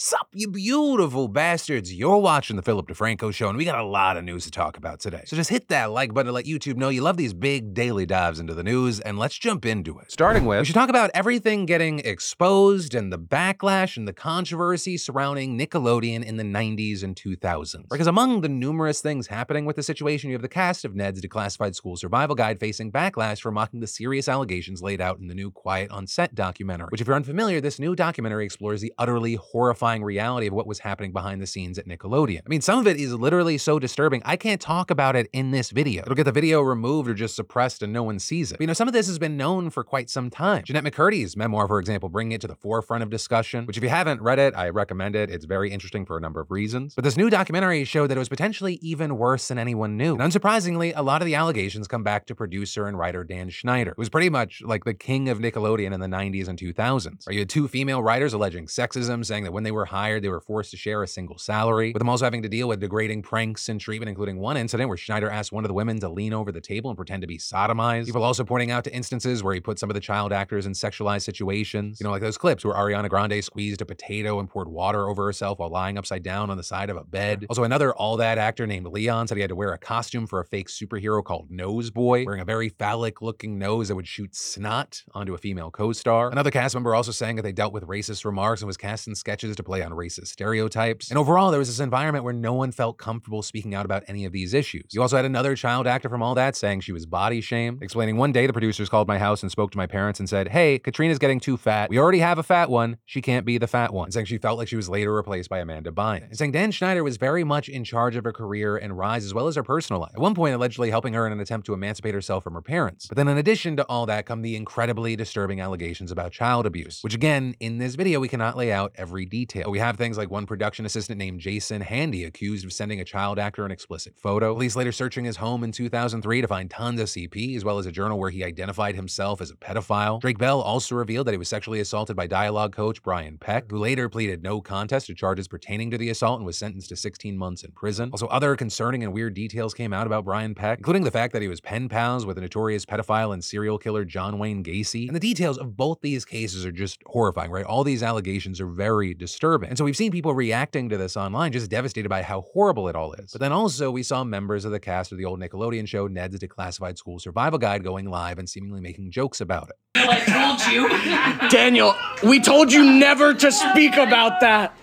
Sup, you beautiful bastards. You're watching The Philip DeFranco Show, and we got a lot of news to talk about today. So just hit that like button to let YouTube know you love these big daily dives into the news, and let's jump into it. Starting with, we should talk about everything getting exposed and the backlash and the controversy surrounding Nickelodeon in the 90s and 2000s. Because among the numerous things happening with the situation, you have the cast of Ned's Declassified School Survival Guide facing backlash for mocking the serious allegations laid out in the new Quiet on Set documentary, which if you're unfamiliar, this new documentary explores the utterly horrifying reality of what was happening behind the scenes at Nickelodeon. I mean, some of it is literally so disturbing, I can't talk about it in this video. It'll get the video removed or just suppressed and no one sees it. But, some of this has been known for quite some time. Jeanette McCurdy's memoir, for example, bringing it to the forefront of discussion, which if you haven't read it, I recommend it. It's very interesting for a number of reasons. But this new documentary showed that it was potentially even worse than anyone knew. And unsurprisingly, a lot of the allegations come back to producer and writer Dan Schneider, who was pretty much like the king of Nickelodeon in the 90s and 2000s. You had two female writers alleging sexism, saying that when they were hired, they were forced to share a single salary, with them also having to deal with degrading pranks and treatment, including one incident where Schneider asked one of the women to lean over the table and pretend to be sodomized. People also pointing out to instances where he put some of the child actors in sexualized situations. Like those clips where Ariana Grande squeezed a potato and poured water over herself while lying upside down on the side of a bed. Also, another All That actor named Leon said he had to wear a costume for a fake superhero called Nose Boy, wearing a very phallic-looking nose that would shoot snot onto a female co-star. Another cast member also saying that they dealt with racist remarks and was cast in sketches to play on racist stereotypes. And overall, there was this environment where no one felt comfortable speaking out about any of these issues. You also had another child actor from All That saying she was body shamed, explaining one day the producers called my house and spoke to my parents and said, "Hey, Katrina's getting too fat. We already have a fat one. She can't be the fat one." And saying she felt like she was later replaced by Amanda Bynes. And saying Dan Schneider was very much in charge of her career and rise as well as her personal life. At one point, allegedly helping her in an attempt to emancipate herself from her parents. But then in addition to all that come the incredibly disturbing allegations about child abuse, which again, in this video, we cannot lay out every detail. We have things like one production assistant named Jason Handy accused of sending a child actor an explicit photo. Police later searching his home in 2003 to find tons of CP, as well as a journal where he identified himself as a pedophile. Drake Bell also revealed that he was sexually assaulted by dialogue coach Brian Peck, who later pleaded no contest to charges pertaining to the assault and was sentenced to 16 months in prison. Also, other concerning and weird details came out about Brian Peck, including the fact that he was pen pals with the notorious pedophile and serial killer John Wayne Gacy. And the details of both these cases are just horrifying, right? All these allegations are very disturbing. And so we've seen people reacting to this online, just devastated by how horrible it all is. But then also we saw members of the cast of the old Nickelodeon show Ned's Declassified School Survival Guide going live and seemingly making jokes about it. I told you. Daniel, we told you never to speak about that.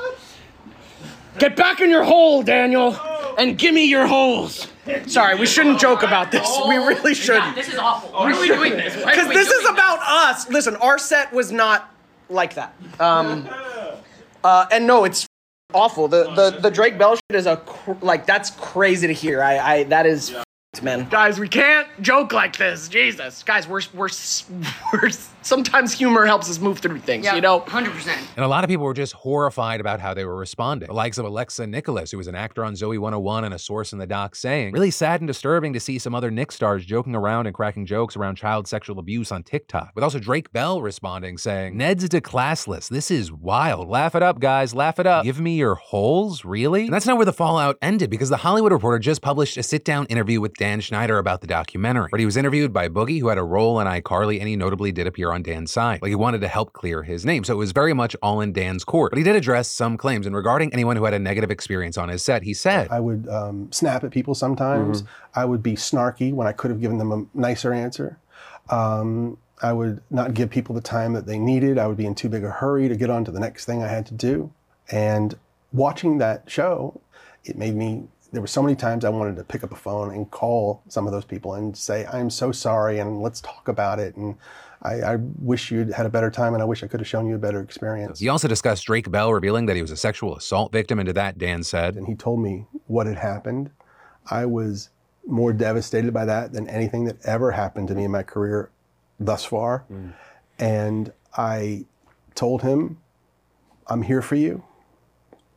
Get back in your hole, Daniel, and give me your holes. Sorry, we shouldn't joke about this. We really shouldn't. This is awful. Why are we doing this? Because this is about us. Listen, our set was not like that. And no, it's awful. The Drake Bell shit is that's crazy to hear. That is, man. Guys, we can't joke like this. Jesus, guys, we're sometimes humor helps us move through things. 100%. And a lot of people were just horrified about how they were responding. The likes of Alexa Nicholas, who was an actor on Zoe 101 and a source in the doc, saying, "Really sad and disturbing to see some other Nick stars joking around and cracking jokes around child sexual abuse on TikTok." With also Drake Bell responding, saying, "Ned's declassless. This is wild. Laugh it up, guys. Laugh it up. Give me your holes? Really?" And that's not where the fallout ended, because The Hollywood Reporter just published a sit-down interview with Dan Schneider about the documentary, where he was interviewed by Boogie, who had a role in iCarly, and he notably did appear on Dan's side. Like, he wanted to help clear his name, so it was very much all in Dan's court. But he did address some claims, and regarding anyone who had a negative experience on his set, he said, "I would snap at people sometimes. I would be snarky when I could have given them a nicer answer. I would not give people the time that they needed. I would be in too big a hurry to get on to the next thing I had to do." And watching that show, there were so many times I wanted to pick up a phone and call some of those people and say, "I'm so sorry, and let's talk about it. And I wish you'd had a better time, and I wish I could have shown you a better experience." He also discussed Drake Bell revealing that he was a sexual assault victim, and to that, Dan said, And he told me what had happened. I was more devastated by that than anything that ever happened to me in my career thus far. And I told him, "I'm here for you.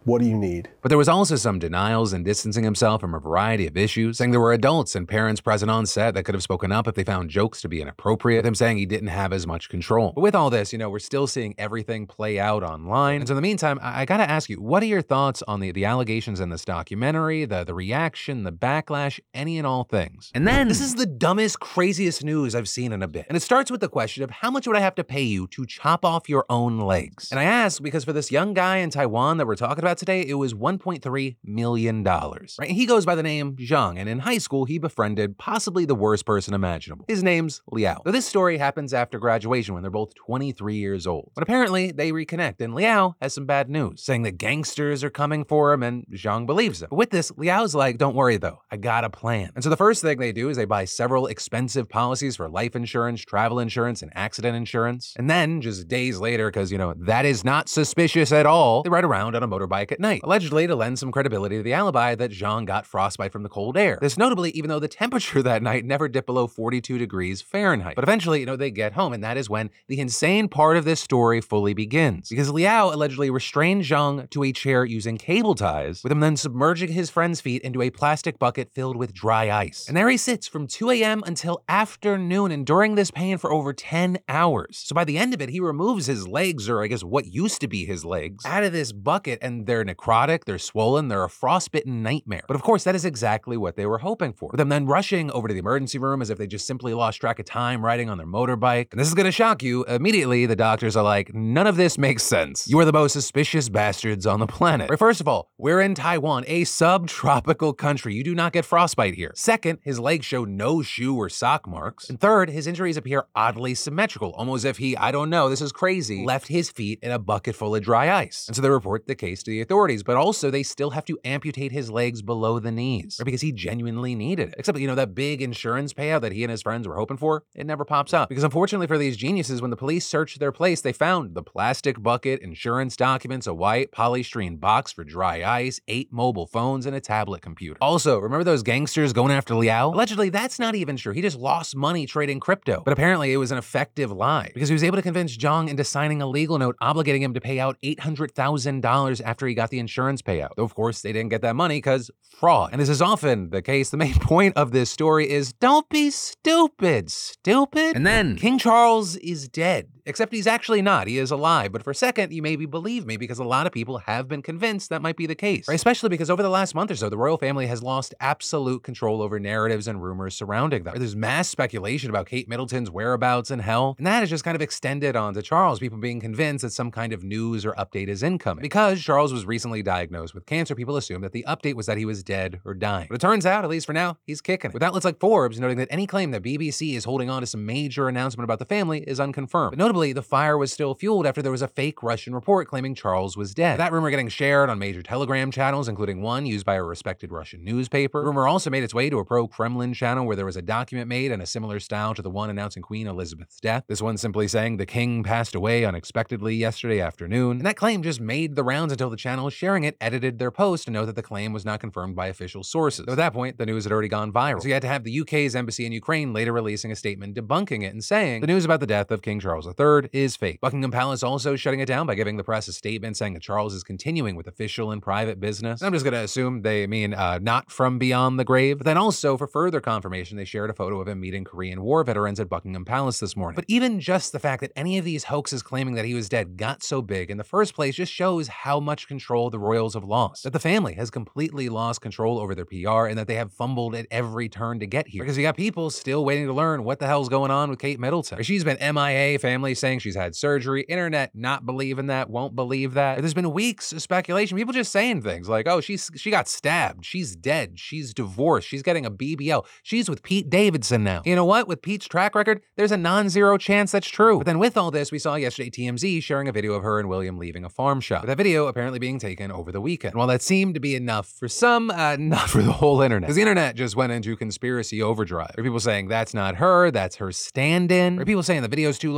What do you need? But there was also some denials and distancing himself from a variety of issues, saying there were adults and parents present on set that could have spoken up if they found jokes to be inappropriate, with him saying he didn't have as much control. But with all this, we're still seeing everything play out online. And so in the meantime, I gotta ask you, what are your thoughts on the allegations in this documentary, the reaction, the backlash, any and all things? And then, this is the dumbest, craziest news I've seen in a bit. And it starts with the question of how much would I have to pay you to chop off your own legs? And I ask because for this young guy in Taiwan that we're talking about today, it was $1.3 million. Right? He goes by the name Zhang, and in high school, he befriended possibly the worst person imaginable. His name's Liao. Now, this story happens after graduation when they're both 23 years old. But apparently, they reconnect, and Liao has some bad news, saying that gangsters are coming for him, and Zhang believes him. But with this, Liao's like, don't worry though, I got a plan. And so the first thing they do is they buy several expensive policies for life insurance, travel insurance, and accident insurance. And then, just days later, because, that is not suspicious at all, they ride around on a motorbike at night, allegedly to lend some credibility to the alibi that Zhang got frostbite from the cold air. This notably, even though the temperature that night never dipped below 42 degrees Fahrenheit. But eventually, they get home, and that is when the insane part of this story fully begins. Because Liao allegedly restrained Zhang to a chair using cable ties, with him then submerging his friend's feet into a plastic bucket filled with dry ice. And there he sits from 2 a.m. until afternoon, enduring this pain for over 10 hours. So by the end of it, he removes his legs, or I guess what used to be his legs, out of this bucket, and they're necrotic, they're swollen, they're a frostbitten nightmare. But of course, that is exactly what they were hoping for. With them then rushing over to the emergency room as if they just simply lost track of time riding on their motorbike. And this is gonna shock you. Immediately, the doctors are like, none of this makes sense. You are the most suspicious bastards on the planet. Right, first of all, we're in Taiwan, a subtropical country. You do not get frostbite here. Second, his legs show no shoe or sock marks. And third, his injuries appear oddly symmetrical, almost as if he, I don't know, this is crazy, left his feet in a bucket full of dry ice. And so they report the case to the authorities, but also they still have to amputate his legs below the knees, right? Because he genuinely needed it. Except, that big insurance payout that he and his friends were hoping for, it never pops up. Because unfortunately for these geniuses, when the police searched their place, they found the plastic bucket, insurance documents, a white polystyrene box for dry ice, 8 mobile phones, and a tablet computer. Also, remember those gangsters going after Liao? Allegedly, that's not even true. He just lost money trading crypto. But apparently it was an effective lie, because he was able to convince Zhang into signing a legal note obligating him to pay out $800,000 after he got the insurance payout. Though of course they didn't get that money because fraud. And this is often the case. The main point of this story is don't be stupid. And then King Charles is dead. Except he's actually not. He is alive. But for a second, you maybe believe me, because a lot of people have been convinced that might be the case. Right? Especially because over the last month or so, the royal family has lost absolute control over narratives and rumors surrounding them. There's mass speculation about Kate Middleton's whereabouts in hell, and that is just kind of extended onto Charles, people being convinced that some kind of news or update is incoming. Because Charles was recently diagnosed with cancer, people assumed that the update was that he was dead or dying. But it turns out, at least for now, he's kicking it. With outlets like Forbes noting that any claim that BBC is holding on to some major announcement about the family is unconfirmed. But notably, the fire was still fueled after there was a fake Russian report claiming Charles was dead. That rumor getting shared on major Telegram channels, including one used by a respected Russian newspaper. The rumor also made its way to a pro-Kremlin channel where there was a document made in a similar style to the one announcing Queen Elizabeth's death. This one simply saying the king passed away unexpectedly yesterday afternoon. And that claim just made the rounds until the channel sharing it edited their post to note that the claim was not confirmed by official sources. So at that point, the news had already gone viral. So you had to have the UK's embassy in Ukraine later releasing a statement debunking it and saying the news about the death of King Charles III is fake. Buckingham Palace also shutting it down by giving the press a statement saying that Charles is continuing with official and private business. And I'm just going to assume they mean not from beyond the grave. But then also, for further confirmation, they shared a photo of him meeting Korean War veterans at Buckingham Palace this morning. But even just the fact that any of these hoaxes claiming that he was dead got so big in the first place just shows how much control the royals have lost. That the family has completely lost control over their PR, and that they have fumbled at every turn to get here. Because you got people still waiting to learn what the hell's going on with Kate Middleton. She's been MIA, family saying she's had surgery, internet not believing that, won't believe that. There's been weeks of speculation, people just saying things like, oh, she got stabbed, she's dead, she's divorced, she's getting a BBL, she's with Pete Davidson now. You know what? With Pete's track record, there's a non-zero chance that's true. But then with all this, we saw yesterday TMZ sharing a video of her and William leaving a farm shop. With that video apparently being taken over the weekend. While that seemed to be enough for some, not for the whole internet. Because the internet just went into conspiracy overdrive. There are people saying that's not her, that's her stand-in. There are people saying the video's too low quality,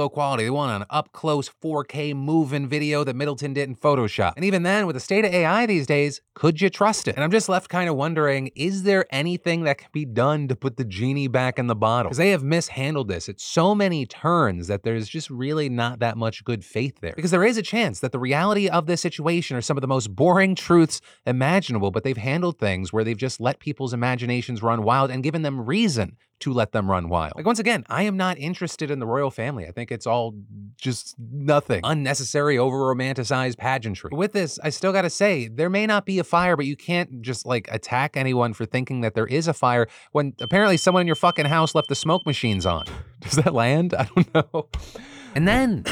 apparently they want an up-close 4K move-in video that Middleton did in Photoshop. And even then, with the state of AI these days, could you trust it? And I'm just left kind of wondering, is there anything that can be done to put the genie back in the bottle? Because they have mishandled this at so many turns that there's just really not that much good faith there. Because there is a chance that the reality of this situation are some of the most boring truths imaginable, but they've handled things where they've just let people's imaginations run wild and given them reason to let them run wild. Like, once again, I am not interested in the royal family. I think it's all just nothing. Unnecessary, over-romanticized pageantry. But with this, I still gotta say, there may not be a fire, but you can't just, like, attack anyone for thinking that there is a fire when apparently someone in your fucking house left the smoke machines on. Does that land? I don't know. And then...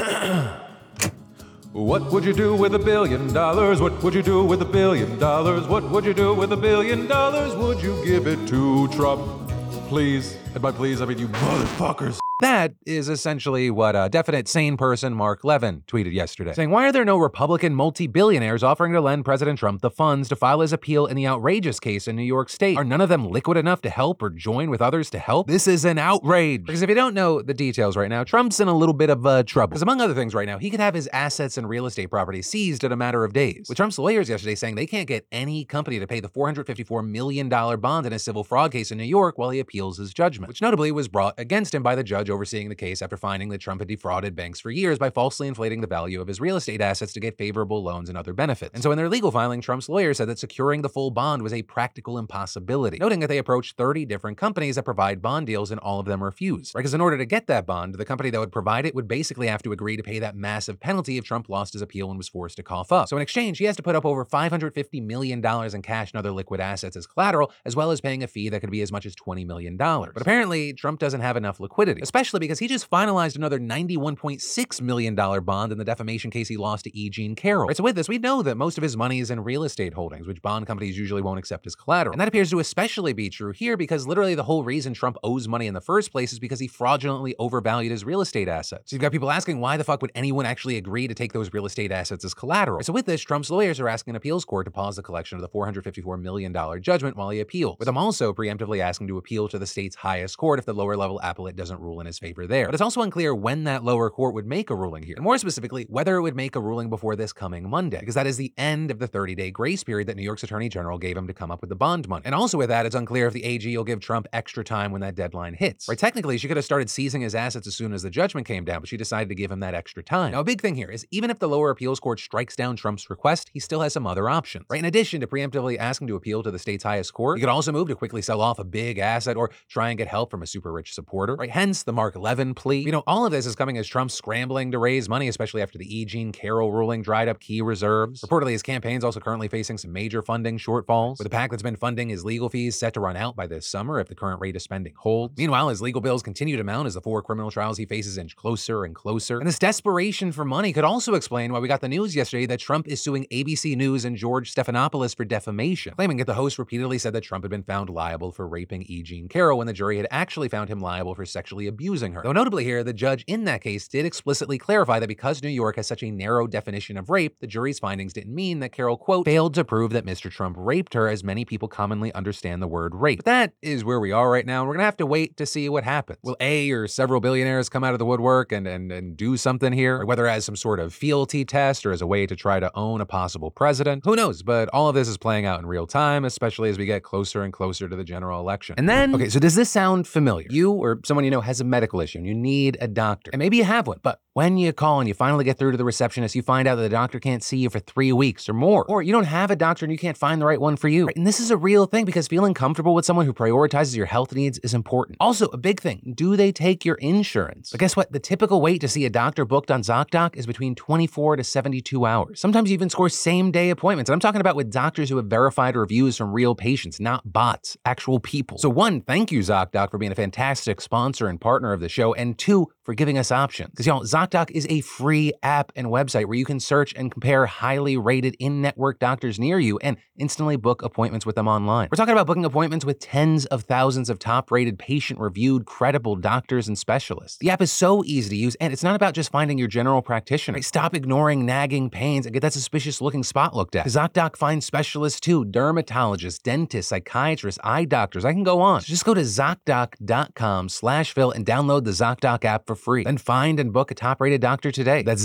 What would you do with $1 billion? What would you do with $1 billion? What would you do with $1 billion? Would you give it to Trump? Please. And by please, I mean you motherfuckers. That is essentially what a definite sane person, Mark Levin, tweeted yesterday, saying, why are there no Republican multi-billionaires offering to lend President Trump the funds to file his appeal in the outrageous case in New York State? Are none of them liquid enough to help or join with others to help? This is an outrage. Because if you don't know the details right now, Trump's in a little bit of trouble. Because among other things right now, he could have his assets and real estate property seized in a matter of days. With Trump's lawyers yesterday saying they can't get any company to pay the $454 million bond in a civil fraud case in New York while he appeals his judgment, which notably was brought against him by the judge overseeing the case after finding that Trump had defrauded banks for years by falsely inflating the value of his real estate assets to get favorable loans and other benefits. And so in their legal filing, Trump's lawyer said that securing the full bond was a practical impossibility, noting that they approached 30 different companies that provide bond deals and all of them refused. Right? Because in order to get that bond, the company that would provide it would basically have to agree to pay that massive penalty if Trump lost his appeal and was forced to cough up. So in exchange, he has to put up over $550 million in cash and other liquid assets as collateral, as well as paying a fee that could be as much as $20 million. But apparently, Trump doesn't have enough liquidity, especially because he just finalized another $91.6 million bond in the defamation case he lost to E. Jean Carroll. Right, so with this, we know that most of his money is in real estate holdings, which bond companies usually won't accept as collateral. And that appears to especially be true here because literally the whole reason Trump owes money in the first place is because he fraudulently overvalued his real estate assets. So you've got people asking, why the fuck would anyone actually agree to take those real estate assets as collateral? Right, so with this, Trump's lawyers are asking an appeals court to pause the collection of the $454 million judgment while he appeals, with them also preemptively asking to appeal to the state's highest court if the lower level appellate doesn't rule in his favor there. But it's also unclear when that lower court would make a ruling here, and more specifically, whether it would make a ruling before this coming Monday, because that is the end of the 30-day grace period that New York's Attorney General gave him to come up with the bond money. And also with that, it's unclear if the AG will give Trump extra time when that deadline hits. Right, technically, she could have started seizing his assets as soon as the judgment came down, but she decided to give him that extra time. Now, a big thing here is even if the lower appeals court strikes down Trump's request, he still has some other options. Right, in addition to preemptively asking to appeal to the state's highest court, he could also move to quickly sell off a big asset or try and get help from a super rich supporter. Right, hence the Mark Levin plea. You know, all of this is coming as Trump's scrambling to raise money, especially after the E. Jean Carroll ruling dried up key reserves. Reportedly, his campaign's also currently facing some major funding shortfalls, with the PAC that's been funding his legal fees set to run out by this summer if the current rate of spending holds. Meanwhile, his legal bills continue to mount as the 4 criminal trials he faces inch closer and closer. And this desperation for money could also explain why we got the news yesterday that Trump is suing ABC News and George Stephanopoulos for defamation, claiming that the host repeatedly said that Trump had been found liable for raping E. Jean Carroll when the jury had actually found him liable for sexually abusing her. Though notably here, the judge in that case did explicitly clarify that because New York has such a narrow definition of rape, the jury's findings didn't mean that Carroll, quote, failed to prove that Mr. Trump raped her as many people commonly understand the word rape. But that is where we are right now, and we're gonna have to wait to see what happens. Will A or several billionaires come out of the woodwork and do something here, or whether as some sort of fealty test or as a way to try to own a possible president? Who knows? But all of this is playing out in real time, especially as we get closer and closer to the general election. And then, okay, so does this sound familiar? You or someone you know has a medical issue and you need a doctor, and maybe you have one, but when you call and you finally get through to the receptionist, you find out that the doctor can't see you for 3 weeks or more. Or you don't have a doctor and you can't find the right one for you. Right? And this is a real thing because feeling comfortable with someone who prioritizes your health needs is important. Also, a big thing, do they take your insurance? But guess what? The typical wait to see a doctor booked on ZocDoc is between 24 to 72 hours. Sometimes you even score same-day appointments. And I'm talking about with doctors who have verified reviews from real patients, not bots, actual people. So 1, thank you, ZocDoc, for being a fantastic sponsor and partner of the show. And 2, for giving us options. Because, y'all, ZocDoc is a free app and website where you can search and compare highly rated in-network doctors near you and instantly book appointments with them online. We're talking about booking appointments with tens of thousands of top-rated, patient-reviewed, credible doctors and specialists. The app is so easy to use, and it's not about just finding your general practitioner. Right? Stop ignoring nagging pains and get that suspicious-looking spot looked at. ZocDoc finds specialists too, dermatologists, dentists, psychiatrists, eye doctors. I can go on. So just go to ZocDoc.com/Phil and download the ZocDoc app for for free. Then find and book a top-rated doctor today. That's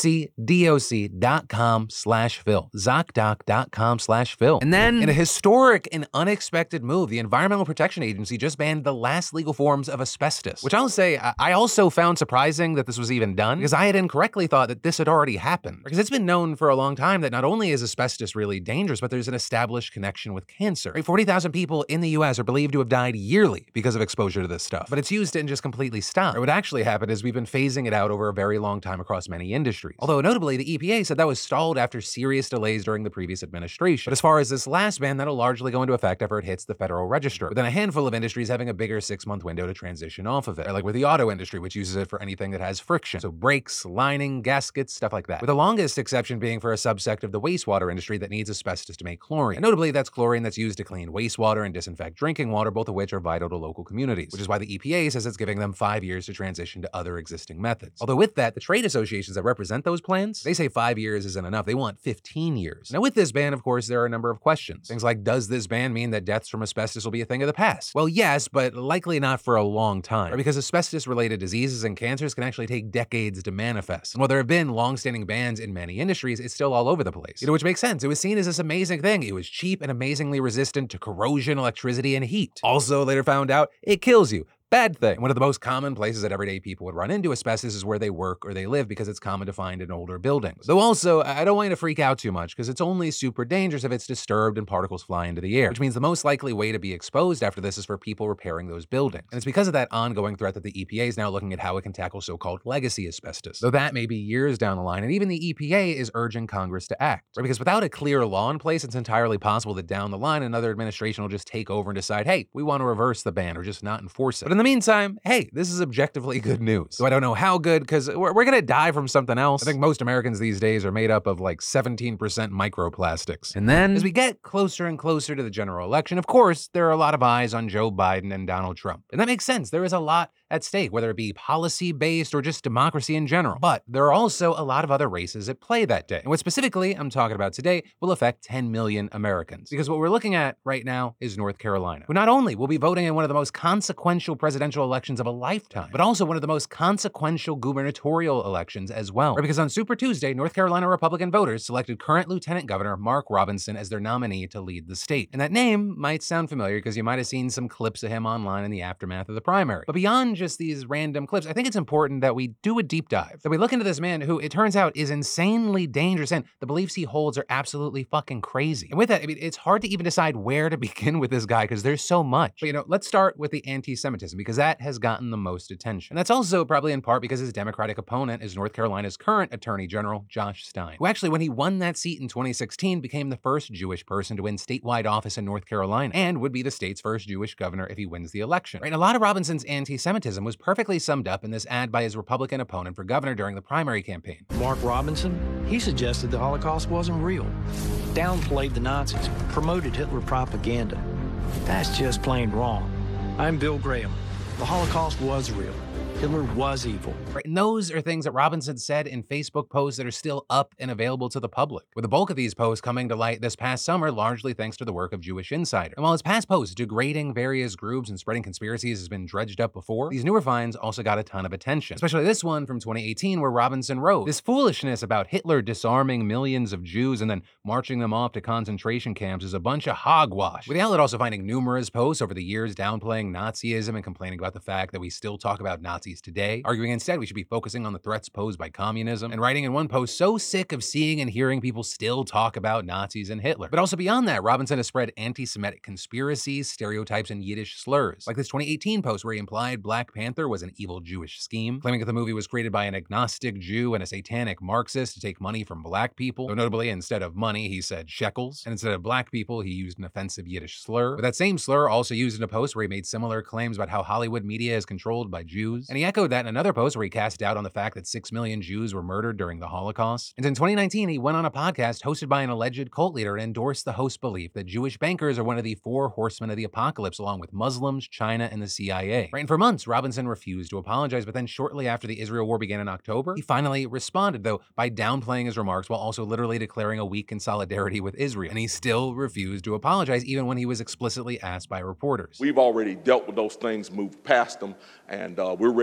ZocDoc.com/Phil. ZocDoc.com/Phil. And then, in a historic and unexpected move, the Environmental Protection Agency just banned the last legal forms of asbestos, which I'll say I also found surprising that this was even done, because I had incorrectly thought that this had already happened. Because it's been known for a long time that not only is asbestos really dangerous, but there's an established connection with cancer. Right? 40,000 people in the US are believed to have died yearly because of exposure to this stuff. But its use didn't just completely stop. What actually happened is we've been phasing it out over a very long time across many industries. Although notably, the EPA said that was stalled after serious delays during the previous administration. But as far as this last ban, that'll largely go into effect after it hits the Federal Register, with then a handful of industries having a bigger 6-month window to transition off of it, like with the auto industry, which uses it for anything that has friction. So brakes, lining, gaskets, stuff like that. With the longest exception being for a subsect of the wastewater industry that needs asbestos to make chlorine. And notably, that's chlorine that's used to clean wastewater and disinfect drinking water, both of which are vital to local communities, which is why the EPA says it's giving them 5 years to transition to other existing methods. Although with that, the trade associations that represent those plans, they say 5 years isn't enough. They want 15 years. Now with this ban, of course, there are a number of questions. Things like, does this ban mean that deaths from asbestos will be a thing of the past? Well, yes, but likely not for a long time, right? Because asbestos-related diseases and cancers can actually take decades to manifest. And while there have been long-standing bans in many industries, it's still all over the place. Which makes sense. It was seen as this amazing thing. It was cheap and amazingly resistant to corrosion, electricity, and heat. Also, later found out, it kills you. Bad thing. One of the most common places that everyday people would run into asbestos is where they work or they live, because it's common to find in older buildings. Though also, I don't want you to freak out too much, because it's only super dangerous if it's disturbed and particles fly into the air, which means the most likely way to be exposed after this is for people repairing those buildings. And it's because of that ongoing threat that the EPA is now looking at how it can tackle so-called legacy asbestos. Though that may be years down the line, and even the EPA is urging Congress to act. Right? Because without a clear law in place, it's entirely possible that down the line, another administration will just take over and decide, hey, we want to reverse the ban or just not enforce it. But in the meantime, hey, this is objectively good news. So I don't know how good, because we're gonna die from something else. I think most Americans these days are made up of like 17% microplastics. And then, as we get closer and closer to the general election, of course, there are a lot of eyes on Joe Biden and Donald Trump. And that makes sense. There is a lot at stake, whether it be policy-based or just democracy in general. But there are also a lot of other races at play that day. And what specifically I'm talking about today will affect 10 million Americans. Because what we're looking at right now is North Carolina, who not only will be voting in one of the most consequential presidential elections of a lifetime, but also one of the most consequential gubernatorial elections as well. Right? Because on Super Tuesday, North Carolina Republican voters selected current Lieutenant Governor Mark Robinson as their nominee to lead the state. And that name might sound familiar because you might have seen some clips of him online in the aftermath of the primary. But beyond just these random clips, I think it's important that we do a deep dive, that we look into this man who, it turns out, is insanely dangerous, and the beliefs he holds are absolutely fucking crazy. And with that, I mean, it's hard to even decide where to begin with this guy, because there's so much. But let's start with the anti-Semitism, because that has gotten the most attention. And that's also probably in part because his Democratic opponent is North Carolina's current Attorney General, Josh Stein, who actually, when he won that seat in 2016, became the first Jewish person to win statewide office in North Carolina, and would be the state's first Jewish governor if he wins the election. Right? And a lot of Robinson's anti-Semitism was perfectly summed up in this ad by his Republican opponent for governor during the primary campaign. Mark Robinson, he suggested the Holocaust wasn't real, downplayed the Nazis, promoted Hitler propaganda. That's just plain wrong. I'm Bill Graham. The Holocaust was real. Hitler was evil. Right, and those are things that Robinson said in Facebook posts that are still up and available to the public, with the bulk of these posts coming to light this past summer largely thanks to the work of Jewish Insider. And while his past posts degrading various groups and spreading conspiracies has been dredged up before, these newer finds also got a ton of attention, especially this one from 2018 where Robinson wrote, "This foolishness about Hitler disarming millions of Jews and then marching them off to concentration camps is a bunch of hogwash," with the outlet also finding numerous posts over the years downplaying Nazism and complaining about the fact that we still talk about Nazis today, arguing instead we should be focusing on the threats posed by communism, and writing in one post, "So sick of seeing and hearing people still talk about Nazis and Hitler." But also beyond that, Robinson has spread anti-Semitic conspiracies, stereotypes, and Yiddish slurs, like this 2018 post where he implied Black Panther was an evil Jewish scheme, claiming that the movie was created by an agnostic Jew and a satanic Marxist to take money from Black people. Though notably, instead of money, he said shekels, and instead of Black people, he used an offensive Yiddish slur. But that same slur also used in a post where he made similar claims about how Hollywood media is controlled by Jews, and he echoed that in another post where he cast doubt on the fact that 6 million Jews were murdered during the Holocaust. And in 2019, he went on a podcast hosted by an alleged cult leader and endorsed the host's belief that Jewish bankers are one of the 4 horsemen of the apocalypse, along with Muslims, China, and the CIA. Right, and for months, Robinson refused to apologize, but then shortly after the Israel war began in October, he finally responded, though, by downplaying his remarks while also literally declaring a week in solidarity with Israel. And he still refused to apologize, even when he was explicitly asked by reporters. We've already dealt with those things, moved past them, and we're ready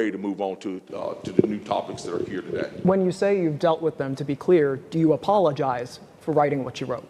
ready to move on to the new topics that are here today. When you say you've dealt with them, to be clear, do you apologize for writing what you wrote?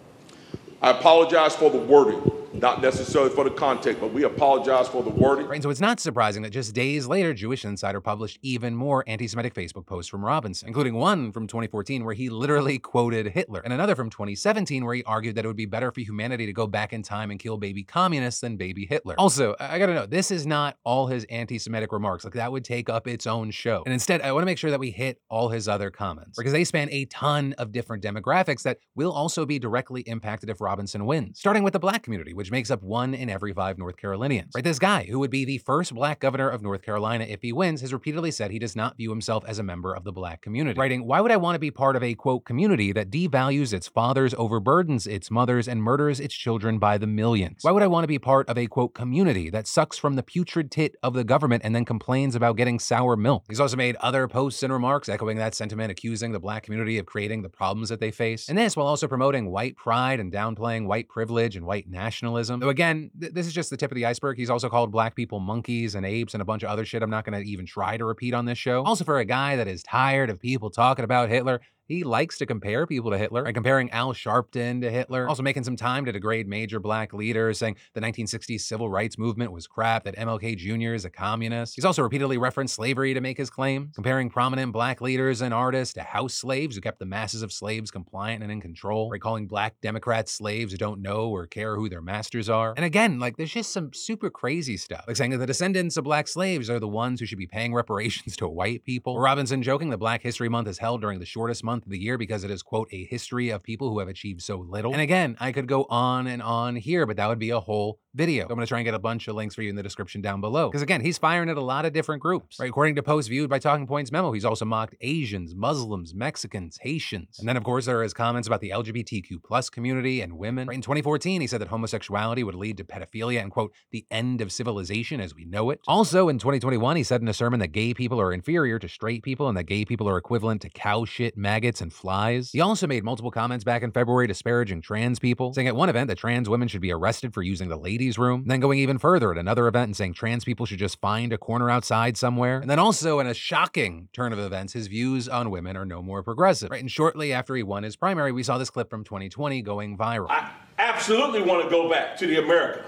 I apologize for the wording, not necessarily for the content, but we apologize for the wording. Right, and so it's not surprising that just days later, Jewish Insider published even more anti-Semitic Facebook posts from Robinson, including one from 2014 where he literally quoted Hitler, and another from 2017 where he argued that it would be better for humanity to go back in time and kill baby communists than baby Hitler. Also, I gotta know, this is not all his anti-Semitic remarks. Like, that would take up its own show. And instead, I wanna make sure that we hit all his other comments, because they span a ton of different demographics that will also be directly impacted if Robinson wins. Starting with the Black community, which makes up 1 in every 5 North Carolinians. Right, this guy, who would be the first Black governor of North Carolina if he wins, has repeatedly said he does not view himself as a member of the Black community, writing, "Why would I want to be part of a, quote, community that devalues its fathers, overburdens its mothers, and murders its children by the millions? Why would I want to be part of a, quote, community that sucks from the putrid tit of the government and then complains about getting sour milk?" He's also made other posts and remarks echoing that sentiment, accusing the Black community of creating the problems that they face. And this while also promoting white pride and downplaying white privilege and white nationalism. Though again, this is just the tip of the iceberg. He's also called Black people monkeys and apes and a bunch of other shit I'm not going to even try to repeat on this show. Also, for a guy that is tired of people talking about Hitler, he likes to compare people to Hitler, and comparing Al Sharpton to Hitler. Also making some time to degrade major Black leaders, saying the 1960s civil rights movement was crap, that MLK Jr. is a communist. He's also repeatedly referenced slavery to make his claims, comparing prominent Black leaders and artists to house slaves who kept the masses of slaves compliant and in control, right? Calling Black Democrats slaves who don't know or care who their masters are. And again, like, there's just some super crazy stuff, like saying that the descendants of Black slaves are the ones who should be paying reparations to white people. Or Robinson joking that Black History Month is held during the shortest month of the year because it is, quote, a history of people who have achieved so little. And again, I could go on and on here, but that would be a whole video. So I'm gonna try and get a bunch of links for you in the description down below. Because again, he's firing at a lot of different groups, right? According to posts viewed by Talking Points Memo, he's also mocked Asians, Muslims, Mexicans, Haitians. And then of course, there are his comments about the LGBTQ+ community and women. Right? In 2014, he said that homosexuality would lead to pedophilia and, quote, the end of civilization as we know it. Also in 2021, he said in a sermon that gay people are inferior to straight people and that gay people are equivalent to cow shit, maggots, and flies. He also made multiple comments back in February disparaging trans people, saying at one event that trans women should be arrested for using the ladies' room, and then going even further at another event and saying trans people should just find a corner outside somewhere. And then also in a shocking turn of events, his views on women are no more progressive. Right? And shortly after he won his primary, we saw this clip from 2020 going viral. I absolutely want to go back to the America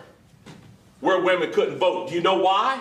where women couldn't vote. Do you know why?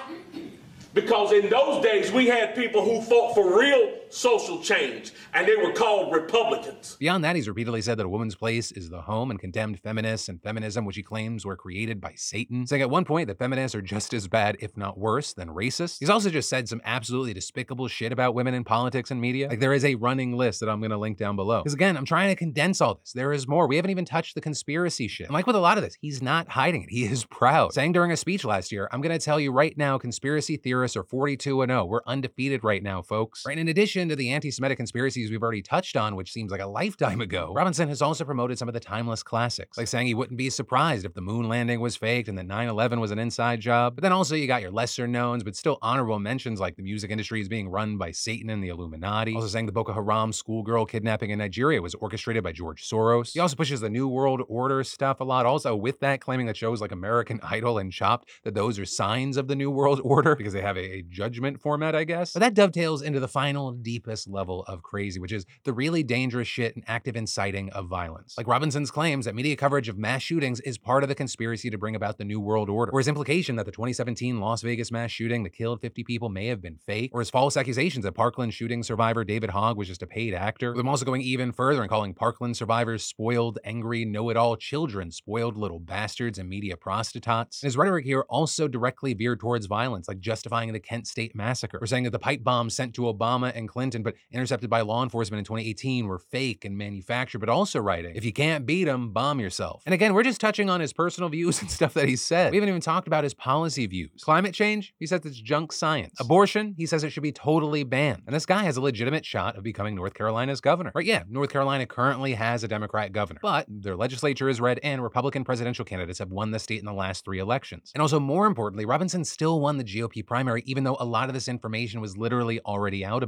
Because in those days, we had people who fought for real social change, and they were called Republicans. Beyond that, he's repeatedly said that a woman's place is the home and condemned feminists and feminism, which he claims were created by Satan, saying at one point that feminists are just as bad, if not worse, than racists. He's also just said some absolutely despicable shit about women in politics and media. Like, there is a running list that I'm going to link down below. Because again, I'm trying to condense all this. There is more. We haven't even touched the conspiracy shit. And like with a lot of this, he's not hiding it. He is proud. Saying during a speech last year, I'm going to tell you right now, conspiracy theorists are 42-0. We're undefeated right now, folks. Right? In addition to the anti-Semitic conspiracies we've already touched on, which seems like a lifetime ago, Robinson has also promoted some of the timeless classics, like saying he wouldn't be surprised if the moon landing was faked and that 9/11 was an inside job. But then also you got your lesser knowns, but still honorable mentions like the music industry is being run by Satan and the Illuminati. Also saying the Boko Haram schoolgirl kidnapping in Nigeria was orchestrated by George Soros. He also pushes the New World Order stuff a lot. Also with that, claiming that shows like American Idol and Chopped, that those are signs of the New World Order because they have a judgment format, I guess. But that dovetails into the final, deepest level of crazy, which is the really dangerous shit and active inciting of violence. Like Robinson's claims that media coverage of mass shootings is part of the conspiracy to bring about the New World Order, or his implication that the 2017 Las Vegas mass shooting that killed 50 people may have been fake, or his false accusations that Parkland shooting survivor David Hogg was just a paid actor. With him also going even further and calling Parkland survivors spoiled, angry, know-it-all children, spoiled little bastards, and media prostitutes. And his rhetoric here also directly veered towards violence, like justifying the Kent State massacre, or saying that the pipe bombs sent to Obama and Clinton but intercepted by law enforcement in 2018 were fake and manufactured, but also writing, if you can't beat them, bomb yourself. And again, we're just touching on his personal views and stuff that he said. We haven't even talked about his policy views. Climate change, he says it's junk science. Abortion, he says it should be totally banned. And this guy has a legitimate shot of becoming North Carolina's governor. Right, yeah, North Carolina currently has a Democrat governor, but their legislature is red and Republican presidential candidates have won the state in the last 3 elections. And also more importantly, Robinson still won the GOP primary, even though a lot of this information was literally already out about him. But for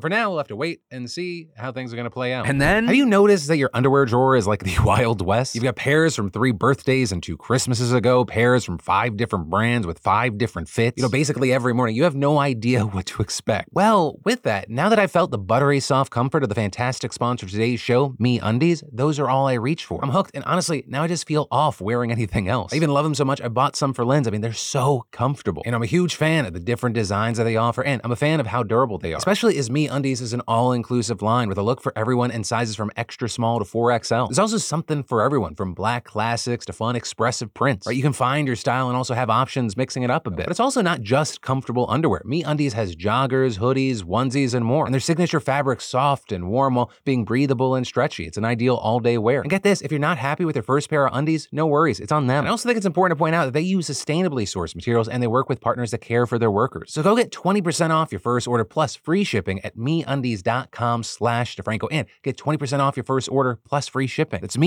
for now, we'll have to wait and see how things are gonna play out. And then, have you noticed that your underwear drawer is like the Wild West? You've got pairs from 3 birthdays and 2 Christmases ago, pairs from 5 different brands with 5 different fits. You know, basically every morning, you have no idea what to expect. Well, with that, now that I've felt the buttery soft comfort of the fantastic sponsor of today's show, MeUndies, those are all I reach for. I'm hooked, and honestly, now I just feel off wearing anything else. I even love them so much, I bought some for Linz. I mean, they're so comfortable. And I'm a huge fan of the different designs that they offer, and I'm a fan of how durable they are. Especially as MeUndies is an all-inclusive line with a look for everyone and sizes from extra small to 4XL. There's also something for everyone, from black classics to fun expressive prints. Right? You can find your style and also have options mixing it up a bit. But it's also not just comfortable underwear. MeUndies has joggers, hoodies, onesies, and more. And their signature fabric's soft and warm while being breathable and stretchy. It's an ideal all-day wear. And get this, if you're not happy with your first pair of undies, no worries, it's on them. I also think it's important to point out that they use sustainably sourced materials and they work with partners that care for their workers. So go get 20% off your first order plus free shipping at MeUndies.com/DeFranco and get 20% off your first order plus free shipping. That's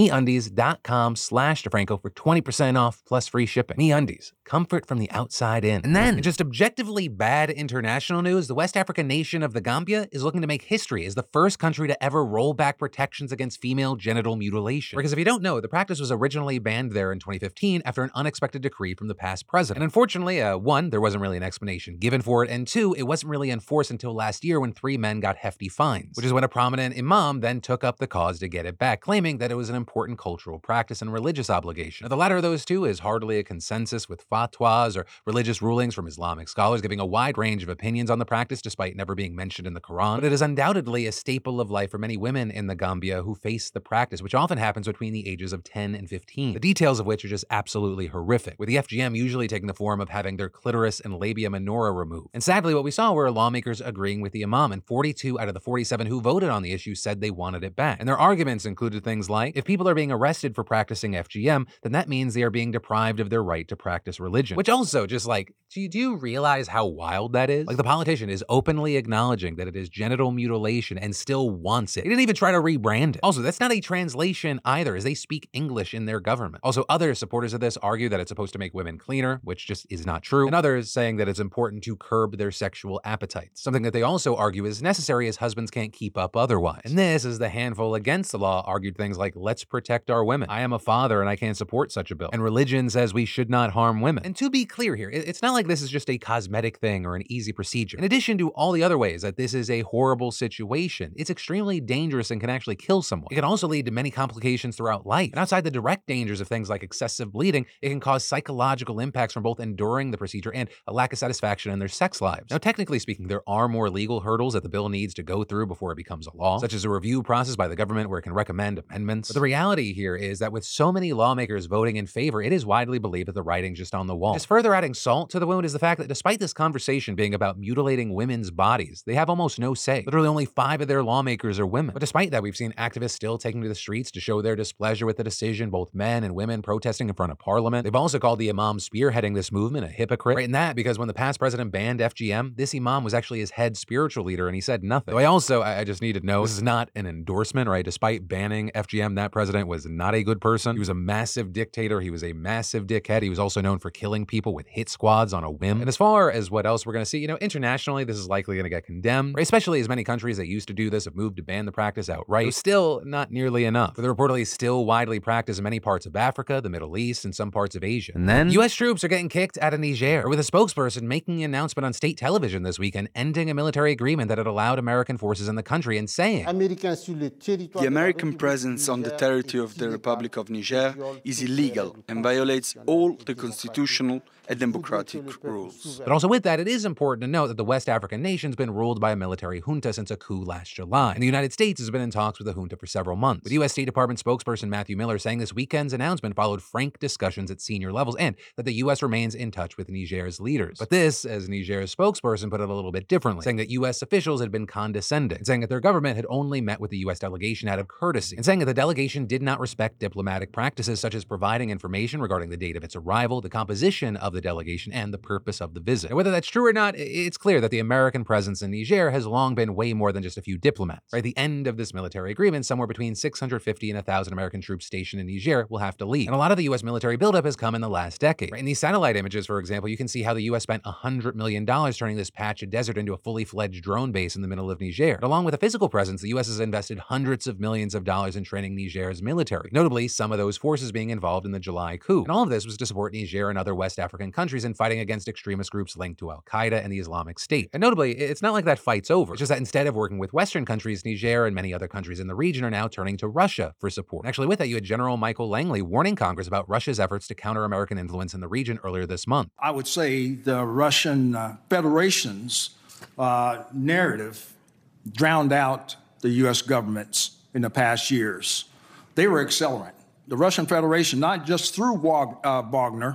MeUndies.com/DeFranco for 20% off plus free shipping. MeUndies, comfort from the outside in. And then, in just objectively bad international news, the West African nation of the Gambia is looking to make history as the first country to ever roll back protections against female genital mutilation. Because if you don't know, the practice was originally banned there in 2015 after an unexpected decree from the past president. And unfortunately, 1, there wasn't really an explanation given for it, and 2, it wasn't really enforced until last year when 3 men got hefty fines, which is when a prominent imam then took up the cause to get it back, claiming that it was an important cultural practice and religious obligation. Now, the latter of those two is hardly a consensus, with fatwas or religious rulings from Islamic scholars giving a wide range of opinions on the practice despite never being mentioned in the Quran. But it is undoubtedly a staple of life for many women in the Gambia who face the practice, which often happens between the ages of 10 and 15. The details of which are just absolutely horrific, with the FGM usually taking the form of having their clitoris and labia minora removed. And sadly, what we saw were lawmakers agreeing with the imam, and 42 out of the 47 who voted on the issue said they wanted it back. And their arguments included things like, if people are being arrested for practicing FGM, then that means they are being deprived of their right to practice religion. Which also, just like, do you realize how wild that is? Like, the politician is openly acknowledging that it is genital mutilation and still wants it. He didn't even try to rebrand it. Also, that's not a translation either, as they speak English in their government. Also, other supporters of this argue that it's supposed to make women cleaner, which just is not true, and others saying that it's important to curb their sexual appetites, something that they also argue is necessary as husbands can't keep up otherwise. And this is the handful against the law argued things like, let's protect our women. I am a father and I can't support such a bill. And religion says we should not harm women. And to be clear here, it's not like this is just a cosmetic thing or an easy procedure. In addition to all the other ways that this is a horrible situation, it's extremely dangerous and can actually kill someone. It can also lead to many complications throughout life. And outside the direct dangers of things like excessive bleeding, it can cause psychological impacts from both enduring the procedure and a lack of satisfaction in their sex lives. Now, technically speaking, there are more legal hurdles that the bill needs to go through before it becomes a law, such as a review process by the government where it can recommend amendments. But the reality here is that with so many lawmakers voting in favor, it is widely believed that the writing's just on the wall. Just further adding salt to the wound is the fact that despite this conversation being about mutilating women's bodies, they have almost no say. Literally only 5 of their lawmakers are women. But despite that, we've seen activists still taking to the streets to show their displeasure with the decision, both men and women protesting in front of parliament. They've also called the imam spearheading this movement a hypocrite. Right, and that because when the past president banned FGM, this imam was actually his head spiritual leader and he said nothing. So I just need to know, this is not an endorsement, right? Despite banning FGM, that president was not a good person. He was a massive dictator. He was a massive dickhead. He was also known for killing people with hit squads on a whim. And as far as what else we're going to see, internationally, this is likely going to get condemned, right? Especially as many countries that used to do this have moved to ban the practice outright. But still not nearly enough. But they're reportedly still widely practiced in many parts of Africa, the Middle East, and some parts of Asia. And then U.S. troops are getting kicked out of Niger, with a spokesperson making an announcement on state television this weekend ending a military agreement that had allowed American forces in the country and saying, the American presence on the territory of the Republic of Niger is illegal and violates all the constitutional and democratic rules. But also with that, it is important to note that the West African nation's been ruled by a military junta since a coup last July. And the United States has been in talks with the junta for several months, with U.S. State Department spokesperson Matthew Miller saying this weekend's announcement followed frank discussions at senior levels and that the U.S. remains in touch with Niger's leaders. But this, as Niger's spokesperson put it a little bit differently, saying that U.S. officials had been condescending, and saying that their government had only met with the U.S. delegation out of courtesy, and saying that the delegation did not respect diplomatic practices such as providing information regarding the date of its arrival, the composition of the delegation, and the purpose of the visit. And whether that's true or not, it's clear that the American presence in Niger has long been way more than just a few diplomats. Right? The end of this military agreement, somewhere between 650 and 1,000 American troops stationed in Niger will have to leave. And a lot of the U.S. military buildup has come in the last decade. Right? In these satellite images, for example, you can see how the U.S. spent $100 million turning this patch of desert into a fully fledged drone base base in the middle of Niger. But along with a physical presence, the U.S. has invested hundreds of millions of dollars in training Niger's military, notably some of those forces being involved in the July coup. And all of this was to support Niger and other West African countries in fighting against extremist groups linked to Al-Qaeda and the Islamic State. And notably, it's not like that fight's over. It's just that instead of working with Western countries, Niger and many other countries in the region are now turning to Russia for support. And actually, with that, you had General Michael Langley warning Congress about Russia's efforts to counter American influence in the region earlier this month. I would say the Russian Federation's narrative drowned out the U.S. government's in the past years. They were accelerant. The Russian Federation, not just through Wagner,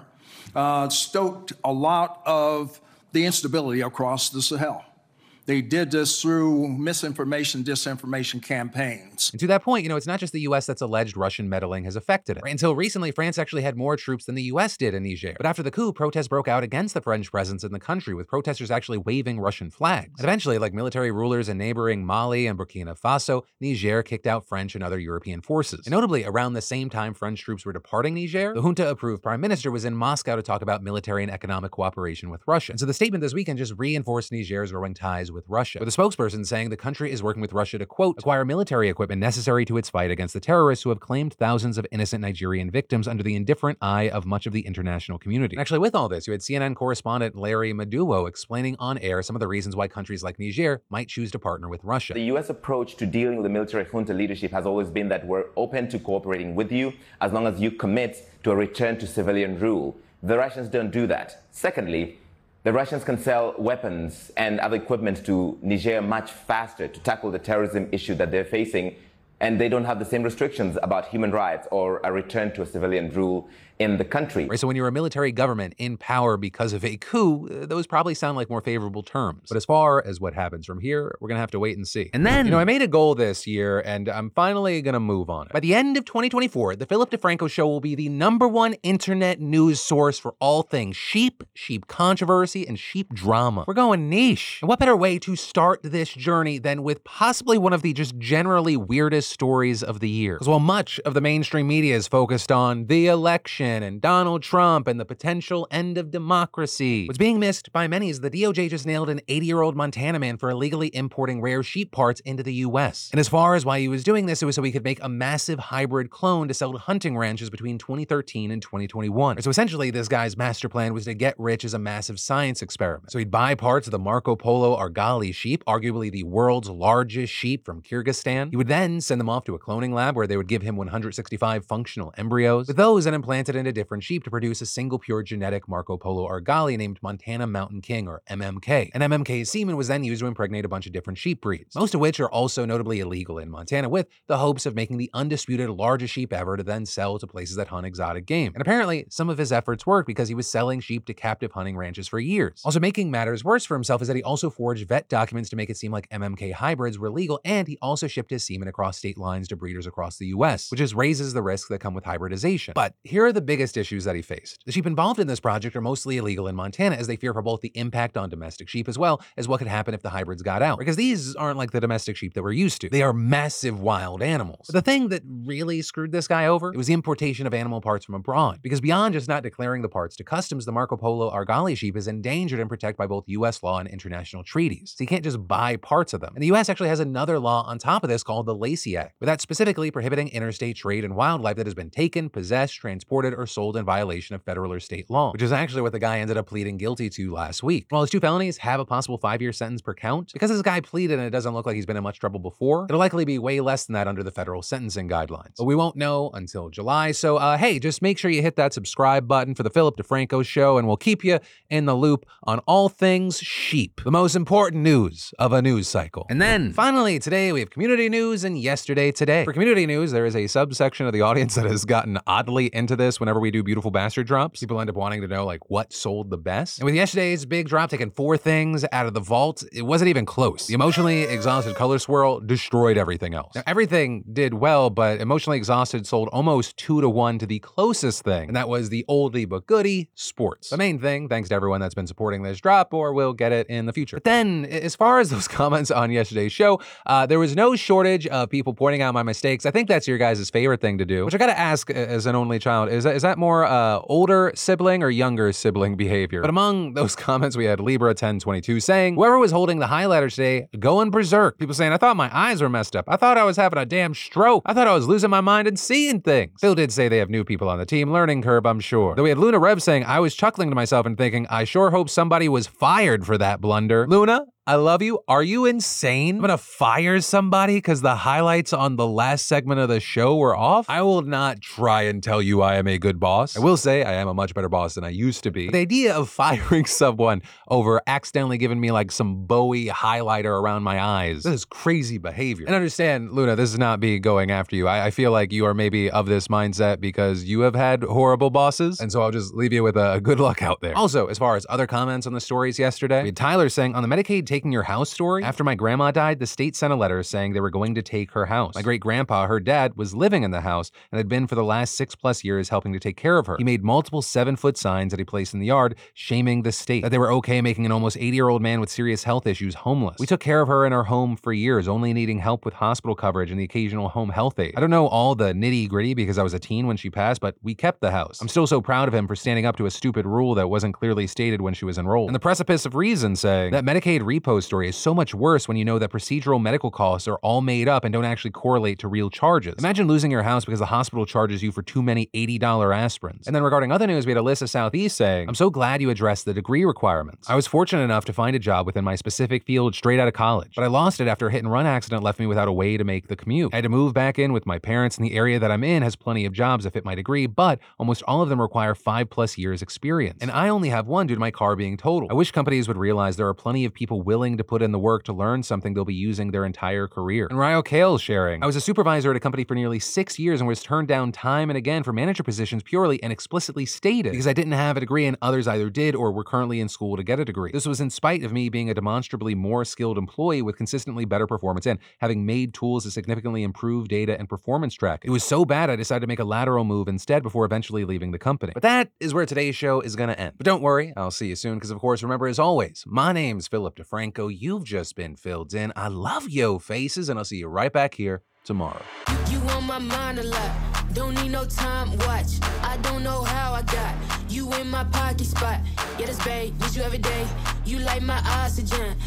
stoked a lot of the instability across the Sahel. They did this through misinformation, disinformation campaigns. And to that point, it's not just the U.S. that's alleged Russian meddling has affected it. Right? Until recently, France actually had more troops than the U.S. did in Niger. But after the coup, protests broke out against the French presence in the country, with protesters actually waving Russian flags. And eventually, like military rulers in neighboring Mali and Burkina Faso, Niger kicked out French and other European forces. And notably, around the same time French troops were departing Niger, the junta-approved prime minister was in Moscow to talk about military and economic cooperation with Russia. And so the statement this weekend just reinforced Niger's growing ties with Russia, with a spokesperson saying the country is working with Russia to, quote, acquire military equipment necessary to its fight against the terrorists who have claimed thousands of innocent Nigerian victims under the indifferent eye of much of the international community. And actually, with all this, you had CNN correspondent Larry Maduo explaining on air some of the reasons why countries like Niger might choose to partner with Russia. The U.S. approach to dealing with the military junta leadership has always been that we're open to cooperating with you as long as you commit to a return to civilian rule. The Russians don't do that. Secondly, the Russians can sell weapons and other equipment to Niger much faster to tackle the terrorism issue that they're facing, and they don't have the same restrictions about human rights or a return to a civilian rule in the country. Right, so when you're a military government in power because of a coup, those probably sound like more favorable terms. But as far as what happens from here, we're gonna have to wait and see. And then, I made a goal this year, and I'm finally gonna move on it. By the end of 2024, the Philip DeFranco Show will be the #1 internet news source for all things sheep controversy, and sheep drama. We're going niche. And what better way to start this journey than with possibly one of the just generally weirdest stories of the year? Because while much of the mainstream media is focused on the election and Donald Trump and the potential end of democracy, what's being missed by many is the DOJ just nailed an 80-year-old Montana man for illegally importing rare sheep parts into the U.S. And as far as why he was doing this, it was so he could make a massive hybrid clone to sell to hunting ranches between 2013 and 2021. So essentially, this guy's master plan was to get rich as a massive science experiment. So he'd buy parts of the Marco Polo Argali sheep, arguably the world's largest sheep from Kyrgyzstan. He would then send them off to a cloning lab where they would give him 165 functional embryos, with those then implanted into different sheep to produce a single pure genetic Marco Polo Argali named Montana Mountain King, or MMK. And MMK's semen was then used to impregnate a bunch of different sheep breeds, most of which are also notably illegal in Montana, with the hopes of making the undisputed largest sheep ever to then sell to places that hunt exotic game. And apparently, some of his efforts worked because he was selling sheep to captive hunting ranches for years. Also, making matters worse for himself is that he also forged vet documents to make it seem like MMK hybrids were legal, and he also shipped his semen across state lines to breeders across the US, which just raises the risks that come with hybridization. But here are the biggest issues that he faced. The sheep involved in this project are mostly illegal in Montana, as they fear for both the impact on domestic sheep as well as what could happen if the hybrids got out. Because these aren't like the domestic sheep that we're used to. They are massive wild animals. But the thing that really screwed this guy over, it was the importation of animal parts from abroad. Because beyond just not declaring the parts to customs, the Marco Polo Argali sheep is endangered and protected by both US law and international treaties. So you can't just buy parts of them. And the US actually has another law on top of this called the Lacey Act, but that's specifically prohibiting interstate trade in wildlife that has been taken, possessed, transported, or sold in violation of federal or state law, which is actually what the guy ended up pleading guilty to last week. While his 2 felonies have a possible 5-year sentence per count, because this guy pleaded and it doesn't look like he's been in much trouble before, it'll likely be way less than that under the federal sentencing guidelines. But we won't know until July, so hey, just make sure you hit that subscribe button for the Philip DeFranco Show, and we'll keep you in the loop on all things sheep, the most important news of a news cycle. And then, finally, today we have community news and yesterday today. For community news, there is a subsection of the audience that has gotten oddly into this whenever we do Beautiful Bastard drops. People end up wanting to know, like, what sold the best. And with yesterday's big drop, taking 4 things out of the vault, it wasn't even close. The Emotionally Exhausted Color Swirl destroyed everything else. Now, everything did well, but Emotionally Exhausted sold almost 2-to-1 to the closest thing, and that was the oldie but goodie, Sports. The main thing, thanks to everyone that's been supporting this drop, or will get it in the future. But then, as far as those comments on yesterday's show, there was no shortage of people pointing out my mistakes. I think that's your guys' favorite thing to do, which I gotta ask as an only child, is that more older sibling or younger sibling behavior? But among those comments, we had Libra1022 saying, whoever was holding the highlighter today, going berserk. People saying, I thought my eyes were messed up. I thought I was having a damn stroke. I thought I was losing my mind and seeing things. Phil did say they have new people on the team, learning curve, I'm sure. Though we had Luna Rev saying, I was chuckling to myself and thinking, I sure hope somebody was fired for that blunder. Luna, I love you. Are you insane? I'm gonna fire somebody because the highlights on the last segment of the show were off? I will not try and tell you I am a good boss. I will say I am a much better boss than I used to be. But the idea of firing someone over accidentally giving me like some Bowie highlighter around my eyes, this is crazy behavior. And understand, Luna, this is not me going after you. I feel like you are maybe of this mindset because you have had horrible bosses, and so I'll just leave you with a good luck out there. Also, as far as other comments on the stories yesterday, we had Tyler saying, on the Medicaid taking your house story, after my grandma died, the state sent a letter saying they were going to take her house. My great-grandpa, her dad, was living in the house and had been for the last 6+ years helping to take care of her. He made multiple 7-foot signs that he placed in the yard, shaming the state, that they were okay making an almost 80-year-old man with serious health issues homeless. We took care of her in her home for years, only needing help with hospital coverage and the occasional home health aid. I don't know all the nitty-gritty because I was a teen when she passed, but we kept the house. I'm still so proud of him for standing up to a stupid rule that wasn't clearly stated when she was enrolled. And the precipice of reason saying that Medicaid repo story is so much worse when you know that procedural medical costs are all made up and don't actually correlate to real charges. Imagine losing your house because the hospital charges you for too many $80 aspirins. And then regarding other news, we had Alyssa Southeast saying, I'm so glad you addressed the degree requirements. I was fortunate enough to find a job within my specific field straight out of college, but I lost it after a hit-and-run accident left me without a way to make the commute. I had to move back in with my parents, and the area that I'm in has plenty of jobs that fit my degree, but almost all of them require 5+ years experience. And I only have one due to my car being totaled. I wish companies would realize there are plenty of people willing to put in the work to learn something they'll be using their entire career. And Ryo Kale sharing, I was a supervisor at a company for nearly 6 years and was turned down time and again for manager positions purely and explicitly stated because I didn't have a degree and others either did or were currently in school to get a degree. This was in spite of me being a demonstrably more skilled employee with consistently better performance and having made tools to significantly improve data and performance tracking. It was so bad I decided to make a lateral move instead before eventually leaving the company. But that is where today's show is gonna end. But don't worry, I'll see you soon because of course, remember as always, my name's Philip DeFranco. You've just been filled in. I love yo faces, and I'll see you right back here tomorrow. You on my mind a lot. Don't need no time watch. I don't know how I got you in my pocket spot. Yeah, that's babe, miss you every day. You like my oxygen.